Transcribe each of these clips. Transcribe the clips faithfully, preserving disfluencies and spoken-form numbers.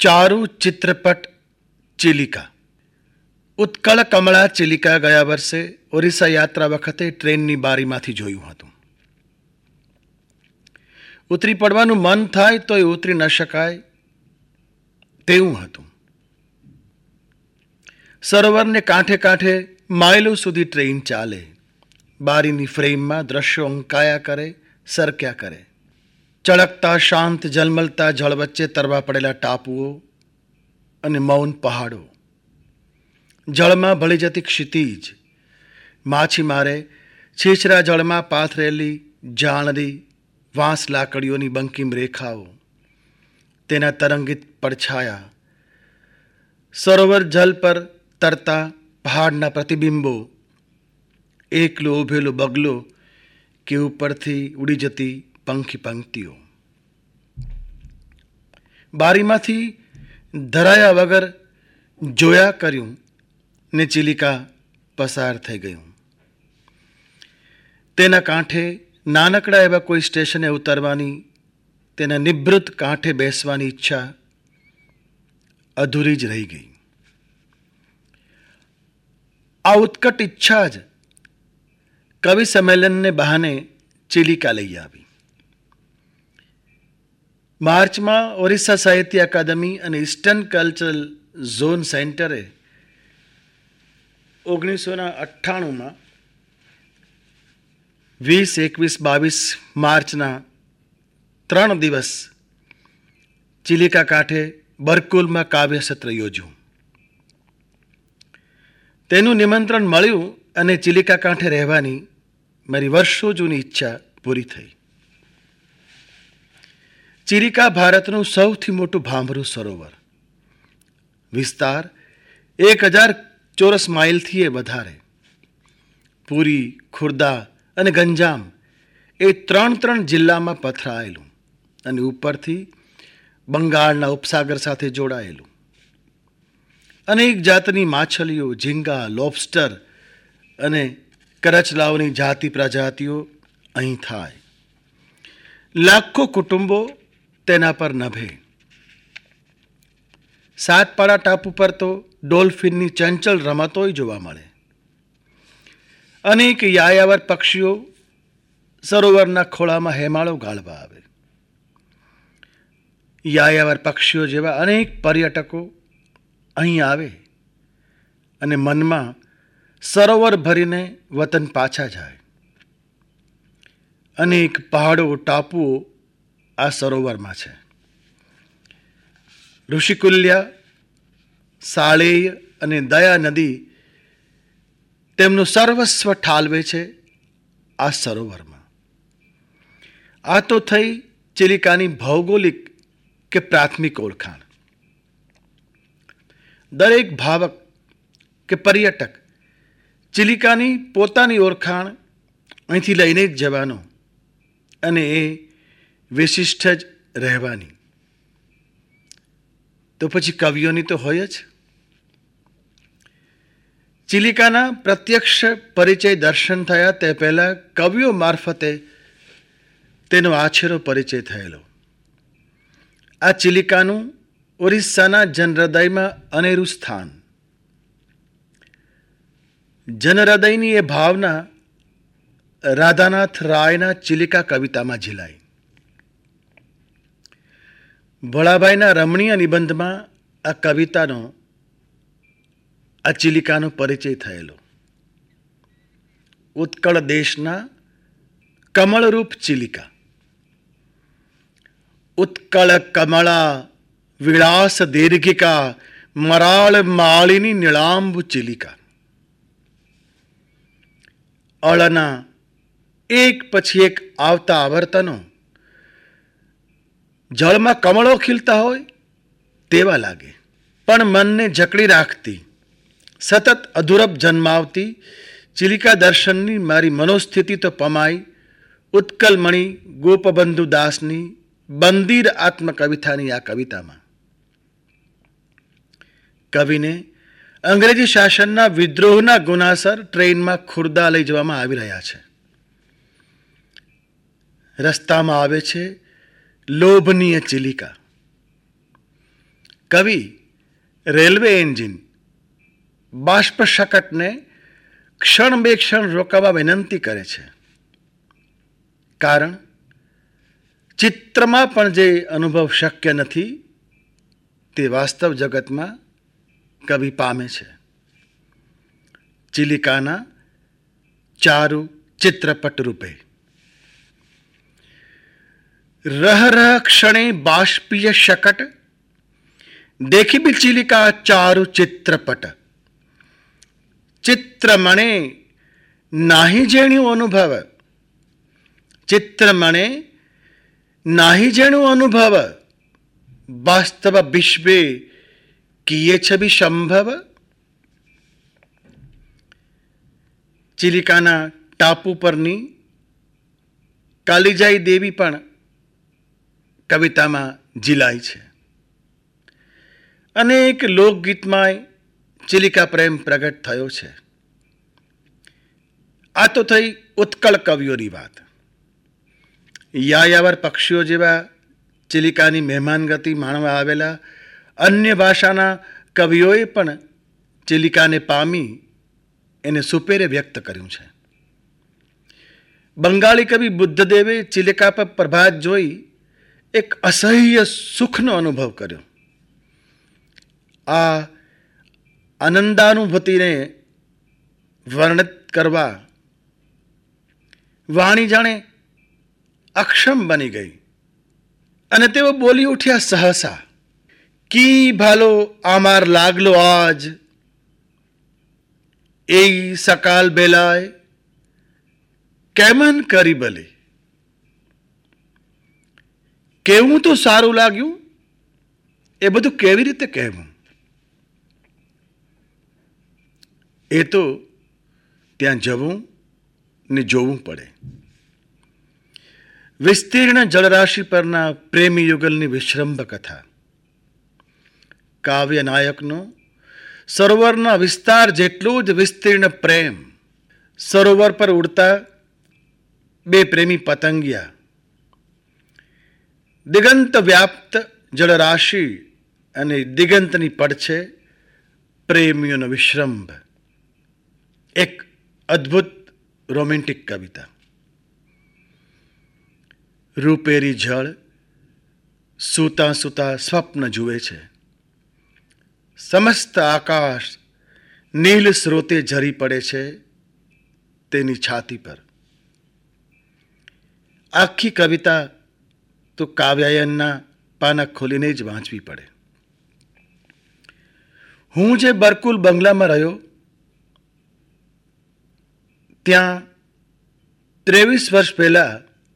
ચારુ ચિત્રપટ ચિલિકા. ઉત્કળ કમળા ચિલિકા ગયા વર્ષે ઓરિસ્સા યાત્રા વખતે ટ્રેનની બારીમાંથી જોયું હતું. ઉતરી પડવાનું મન થાય તો એ ઉતરી ન શકાય તેવું હતું. સરોવરને કાંઠે કાંઠે માઇલો સુધી ટ્રેન ચાલે. બારીની ફ્રેમમાં દ્રશ્યો અંકાયા કરે, સરક્યા કરે. ચળકતા શાંત જલમલતા જળ વચ્ચે તરવા પડેલા ટાપુઓ અને મૌન પહાડો. જળમાં ભળી જતી ક્ષિતિજ. માછીમારે છીછરા જળમાં પાથરેલી જાણરી વાંસ લાકડીઓની બંકિમ રેખાઓ, તેના તરંગિત પડછાયા. સરોવર જલ પર તરતા પહાડના પ્રતિબિંબો, એકલો ઉભેલો બગલો કે ઉપરથી ઉડી જતી પંખી પંક્તિઓ. બારીમાંથી ધરાયા વગર જોયા કર્યું ને ચિલિકા પસાર થઈ ગયું. તેના કાંઠે નાનકડા એવા કોઈ સ્ટેશને ઉતરવાની, તેના નિભૃત કાંઠે બેસવાની ઈચ્છા અધૂરી જ રહી ગઈ. આ ઉત્કટ ઈચ્છા જ કવિ સંમેલનને બહાને ચિલિકા લઈ આવી. માર્ચમાં ઓરિસ્સા સાહિત્ય અકાદમી અને ઇસ્ટર્ન કલ્ચરલ ઝોન સેન્ટરે ઓગણીસોના અઠ્ઠાણુંમાં વીસ એકવીસ બાવીસ માર્ચના ત્રણ દિવસ ચિલિકા કાંઠે બરકુલમાં કાવ્ય સત્ર યોજ્યું. તેનું નિમંત્રણ મળ્યું અને ચિલિકા કાંઠે રહેવાની મારી વર્ષો જૂની ઈચ્છા પૂરી થઈ. ચિલિકા ભારતનું સૌથી મોટું ભાંભરું સરોવર. વિસ્તાર એક હજાર ચોરસ માઇલથી એ વધારે. પુરી, ખુર્દા અને ગંજામ એ ત્રણ ત્રણ જિલ્લામાં પથરાયેલું અને ઉપરથી બંગાળના ઉપસાગર સાથે જોડાયેલું. અનેક જાતની માછલીઓ, ઝીંગા, લોબસ્ટર અને કરચલાઓની જાતિ પ્રજાતિઓ અહીં થાય. લાખો કુટુંબો તેના પર નભે. સાતપાડા ટાપુ પર તો ડોલ્ફિનની ચંચળ રમતોય જોવા મળે. અનેક યાયાવર પક્ષીઓ સરોવરના ખોળામાં હેમાળો ગાળવા આવે. યાયાવર પક્ષીઓ જેવા અનેક પર્યટકો અહીં આવે અને મનમાં સરોવર ભરીને વતન પાછા જાય. અનેક પહાડો, ટાપુઓ આ સરોવરમાં છે. ઋષિકુલ્યા, સાળેય અને દયા નદી તેમનું સર્વસ્વ ઠાલવે છે આ સરોવરમાં. આ તો થઈ ચિલિકાની ભૌગોલિક કે પ્રાથમિક ઓળખાણ. દરેક ભાવક કે પર્યટક ચિલિકાની પોતાની ઓળખાણ અહીંથી લઈને જ જવાનો અને એ વિશિષ્ટ જ રહેવાની. તો પછી કવિઓની તો હોય જ. ચિલિકાના પ્રત્યક્ષ પરિચય દર્શન થયા તે પહેલાં કવિઓ મારફતે તેનો આછેરો પરિચય થયેલો. આ ચિલિકાનું ઓરિસ્સાના જનહૃદયમાં અનેરું સ્થાન. જનહૃદયની એ ભાવના રાધાનાથ રાયના ચિલિકા કવિતામાં ઝીલાઈ. ભોળાભાઈના રમણીય નિબંધમાં આ કવિતાનો, આ ચિલિકાનો પરિચય થયેલો. ઉત્કળ દેશના કમળરૂપ ચિલિકા. ઉત્કળ કમળા વિલાસ દીર્ઘિકા મરાળ માળીની નીળાંબુ ચિલિકા. અળના એક પછી એક આવતા આવર્તનો જળમાં કમળો ખીલતા હોય તેવા લાગે. પણ મનને જકડી રાખતી, સતત અધુરપ જન્માવતી ચિલિકા દર્શનની મારી મનોસ્થિતિ તો પમાઈ ઉત્કલમણી ગોપબંધુ દાસની બંદીર આત્મકવિતાની આ કવિતામાં. કવિને અંગ્રેજી શાસનના વિદ્રોહના ગુનાસર ટ્રેનમાં ખુર્દા લઈ જવામાં આવી રહ્યા છે. રસ્તામાં આવે છે લોભનીય ચિલિકા. કવિ રેલવે એન્જિન બાષ્પ શકટને ક્ષણ બે ક્ષણ રોકાવા વિનંતી કરે છે. કારણ ચિત્રમાં પણ જે અનુભવ શક્ય નથી તે વાસ્તવ જગતમાં કવિ પામે છે. ચિલિકાના ચારુ ચિત્રપટ રૂપે રહ રહ ક્ષણે બાષ્પીય શકટ દેખી બી ચિલિકા ચારુ ચિત્રપટ ચિત્રમણે નાહી જેણ્યું અનુભવ ચિત્રમણે નાહી જેણું અનુભવ વાસ્તવ વિશ્વે કિયે છબી સંભવ. ચિલિકાના ટાપુ પરની કાલિજાઈ દેવી પણ કવિતામાં ઝીલાય છે. અનેક લોકગીતમાં ચિલિકા પ્રેમ પ્રગટ થયો છે. આ તો થઈ ઉત્કળ કવિઓની વાત. યાયાવર પક્ષીઓ જેવા ચિલિકાની મહેમાનગતિ માણવા આવેલા અન્ય ભાષાના કવિઓએ પણ ચિલિકાને પામી એને સુપેરે વ્યક્ત કર્યું છે. બંગાળી કવિ બુદ્ધદેવે ચિલિકા પર પ્રભાત જોઈ એક અસહ્ય સુખનો અનુભવ કર્યો. આ આનંદાનુભૂતિને વર્ણિત કરવા વાણી જાણે અક્ષમ બની ગઈ અને તેઓ બોલી ઉઠ્યા સહસા, કી ભાલો આમાર લાગલો આજ એ સકાલ બેલાય કેમન કરી ભલે. કેવું તો સારું લાગ્યું, એ બધું કેવી રીતે કહેવું? એ તો ત્યાં જવું ને જોવું પડે. વિસ્તીર્ણ જળરાશિ પરના પ્રેમી યુગલની વિશ્રંભ કથા. કાવ્ય નાયકનો સરોવરના વિસ્તાર જેટલો જ વિસ્તીર્ણ પ્રેમ. સરોવર પર ઉડતા બે પ્રેમી પતંગિયા. દિગંત વ્યાપ્ત જળરાશિ અને દિગંતની પડછે પ્રેમીઓનો વિશ્રંભ. એક અદ્ભુત રોમેન્ટિક કવિતા. રૂપેરી જળ સૂતા સૂતા સ્વપ્ન જુએ છે. સમસ્ત આકાશ નીલ સ્રોતે ઝરી પડે છે તેની છાતી પર. આખી કવિતા તો કાવ્યાયનના પાના ખોલીને જ વાંચવી પડે. હું જે બરકુલ બંગલામાં રહ્યો ત્યાં ત્રેવીસ વર્ષ પહેલા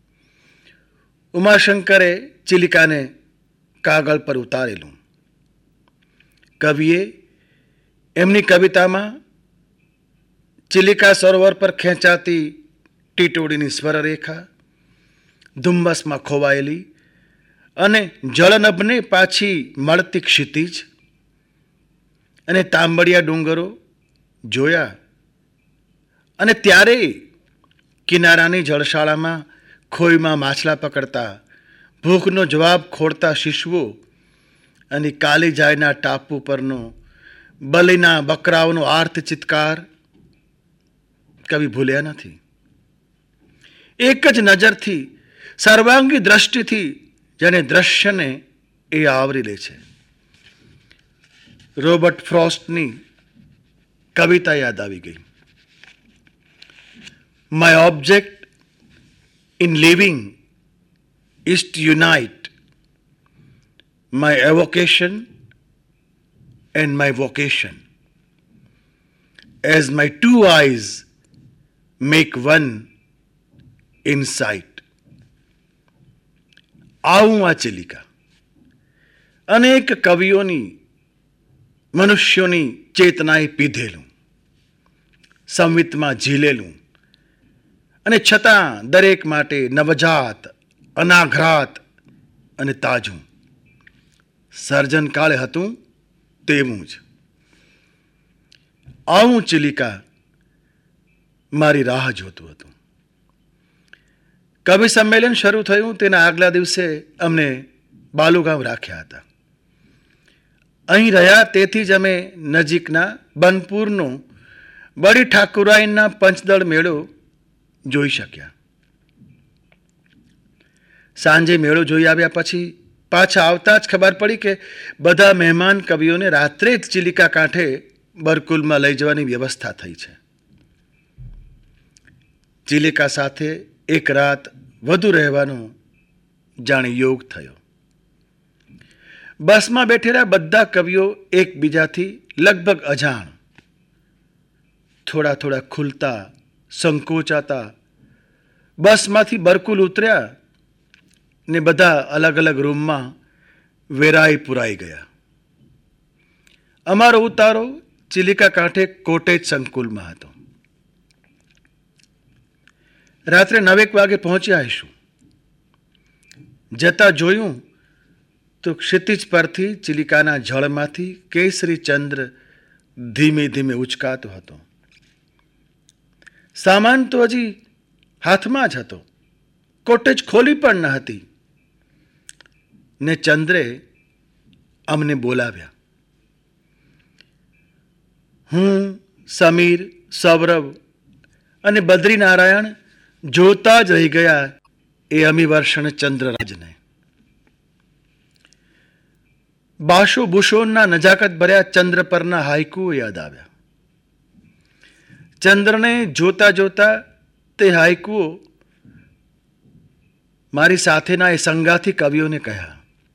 ઉમાશંકરે ચિલિકાને કાગળ પર ઉતારેલું. કવિએ એમની કવિતામાં ચિલિકા સરોવર પર ખેંચાતી ટીટોડીની સ્વરરેખા, ધુમ્મસમાં ખોવાયેલી અને જળનભને પાછી મળતી ક્ષિતિજ અને તાંબડિયા ડુંગરો જોયા. અને ત્યારે કિનારાની જળશાળામાં ખોઈમાં માછલા પકડતા, ભૂખનો જવાબ ખોડતા શિશુઓ અને કાલીજાયના ટાપુ પરનો બલીના બકરાઓનો આર્ત ચિત્કાર કવિ ભૂલ્યા નથી. એક જ નજરથી, સર્વાંગી દ્રષ્ટિથી જેને દ્રશ્યને એ આવરી લે છે. રોબર્ટ ફ્રોસ્ટની કવિતા યાદ આવી ગઈ. My object in living is to unite my evocation and my vocation, as my two eyes make one in sight. આવું આ ચિલિકા અનેક કવિઓની, મનુષ્યોની ચેતનાએ પીધેલું, સંવિતમાં ઝીલેલું અને છતાં દરેક માટે નવજાત, અનાઘ્રાત અને તાજું. સર્જન કાળે હતું તેવું જ. આવું ચિલિકા મારી રાહ જોતું હતું. કવિ સંમેલન શરૂ થયું તેના આગલા દિવસે અમને બાલુગામ રાખ્યા હતા. અહીં રહ્યા તેથી જ અમે નજીકના બનપુરનું બડી ઠાકુરાઈના પંચદળ મેળો જોઈ શક્યા. સાંજે મેળો જોઈ આવ્યા પછી પાછા આવતા જ ખબર પડી કે બધા મહેમાન કવિઓને રાત્રે જ ચિલિકા કાંઠે બરકુલમાં લઈ જવાની વ્યવસ્થા થઈ છે. ચિલિકા સાથે એક રાત વધુ રહેવાનો જાણે યોગ થયો. બસમાં બેઠેલા બધા કવિઓ એકબીજાથી લગભગ અજાણ, થોડા થોડા ખુલતા, સંકોચાતા બસમાંથી બરકુલ ઉતર્યા ને બધા અલગ અલગ રૂમમાં વેરાઈ પુરાઈ ગયા. અમારો ઉતારો ચિલિકા કાંઠે કોટેજ સંકુલમાં હતો. રાત્રે નવેક વાગે પહોંચ્યા હશું. જતા જોયું તો ક્ષિતિજ પરથી ચિલિકાના જળમાંથી કેસરી ચંદ્ર ધીમે ધીમે ઉચકાતો હતો. સામાન તો હજી હાથમાં જ હતો, કોટેજ ખોલી પણ ન હતી ને ચંદ્રે અમને બોલાવ્યા. હું, સમીર, સૌરવ અને બદ્રીનારાયણ જોતા જ રહી ગયા એ અમિવર્ષણ ચંદ્રરાજને. બાશો બુશોનના નજાકત ભર્યા ચંદ્ર પરના હાઈકુઓ યાદ આવ્યા. ચંદ્રને જોતા જોતા તે હાઈકુઓ મારી સાથેના એ સંગાથી કવિઓને કહ્યા.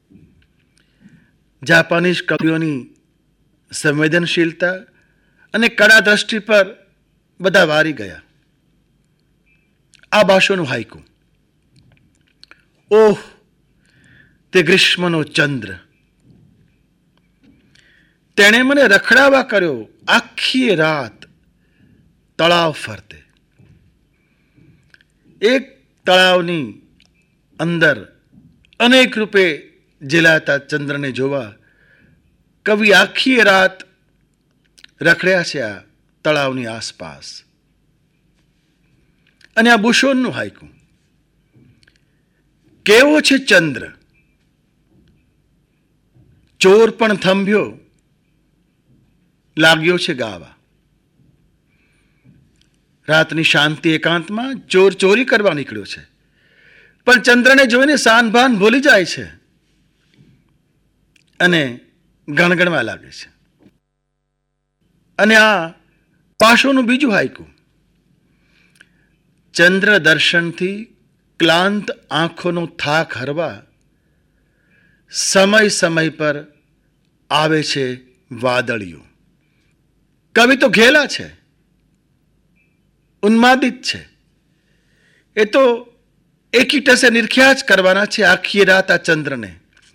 જાપાનીઝ કવિઓની સંવેદનશીલતા અને કળા દ્રષ્ટિ પર બધા વારી ગયા. આ બાશોનું હાઈકુ. ઓહ, તે ગ્રીષ્મનો ચંદ્ર! તેણે મને રખડાવા કર્યો આખી રાત તળાવ ફરતે. એક તળાવની અંદર અનેક રૂપે ઝીલાતા ચંદ્રને જોવા કવિ આખી રાત રખડ્યા છે આ તળાવની આસપાસ. અને આ બુશોનનું હાઈકુ. કેવો છે ચંદ્ર! ચોર પણ થંભ્યો, લાગ્યો છે ગાવા. રાતની શાંતિ એકાંતમાં ચોર ચોરી કરવા નીકળ્યો છે, પણ ચંદ્રને જોઈને સાનભાન ભૂલી જાય છે અને ગણગણવા લાગે છે. અને આ પાશોનું બીજું હાઈકુ. ચંદ્ર દર્શનથી ક્લાંત આંખોનો થાક હરવા સમય સમય પર આવે છે વાદળિયું. કવિ તો ઘેલા છે, ઉન્માદિત છે. એ તો એકી ટસે નિરખ્યા જ કરવાના છે આખી રાત આ ચંદ્રને.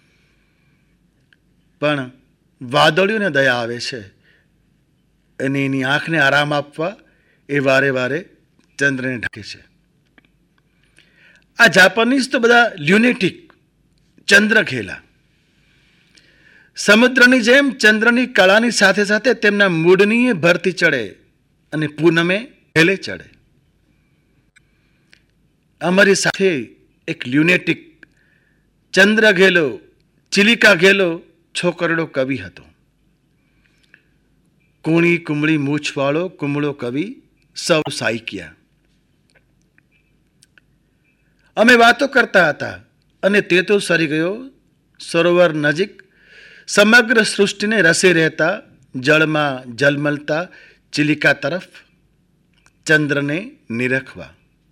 પણ વાદળિયોને દયા આવે છે અને એની આંખને આરામ આપવા એ વારે વારે ચંદ્રને ઢાંકે છે. આ જાપાનીઝ તો બધા લ્યુનેટિક, ચંદ્ર ઘેલા. સમુદ્રની જેમ ચંદ્રની કળાની સાથે સાથે તેમના મૂડની ભરતી ચડે અને પૂનમે હેલે ચડે. અમારી સાથે એક લ્યુનેટિક, ચંદ્ર ઘેલો, ચિલિકા ઘેલો છોકરડો કવિ હતો. કુણી કુમળી મૂછવાળો કુમળો કવિ, સૌ સાઈકિયા. અમે વાતો કરતા હતા અને તે તો સરી ગયો સરોવર નજીક સમગ્ર સૃષ્ટિને રસે રહેતા જળમાં જલમલતા ચિલિકા તરફ ચંદ્રને નિરખવા.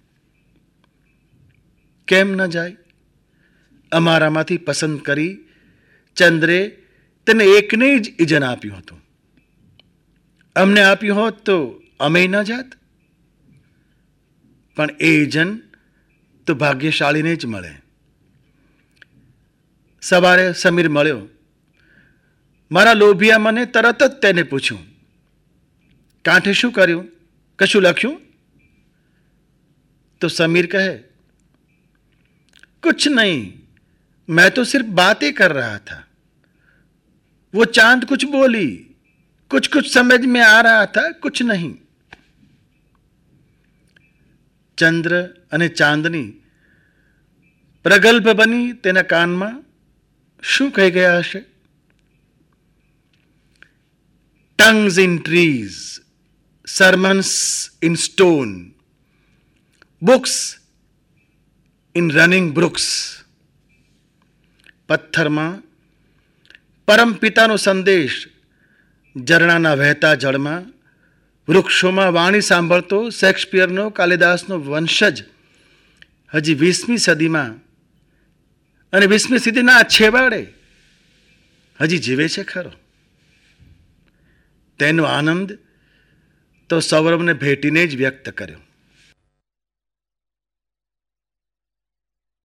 કેમ ન જાય? અમારામાંથી પસંદ કરી ચંદ્રે તેને એકને જ ઇજન આપ્યું હતું. અમને આપ્યું હોત તો અમે ન જાત. પણ એ ઇજન તો ભાગ્યશાળીને જ મળે. સવારે સમીર મળ્યો. મારા લોભિયા મને તરત જ તેને પૂછ્યું, કાંઠે શું કર્યું? કશું લખ્યું? તો સમીર કહે, कुछ नहीं, मैं तो सिर्फ बातें कर रहा था. वो चांद कुछ बोली, कुछ कुछ समझ में आ रहा था, कुछ नहीं. ચંદ્ર અને ચાંદની પ્રગલ્ભ બની તેના કાનમાં શું કહી ગયા હશે? Tongues in trees, sermons in stone, books in running brooks. પથ્થરમાં પરમ પિતાનો સંદેશ ઝરણાના વહેતા જળમાં, વૃક્ષોમાં વાણી સાંભળતો શેક્સપિયરનો કાલિદાસનો વંશજ હજી વીસમી સદીમાં અને વીસમી સદીના છેવાડે હજી જીવે છે ખરો. તેનો આનંદ તો સૌરભને ભેટીને જ વ્યક્ત કર્યો.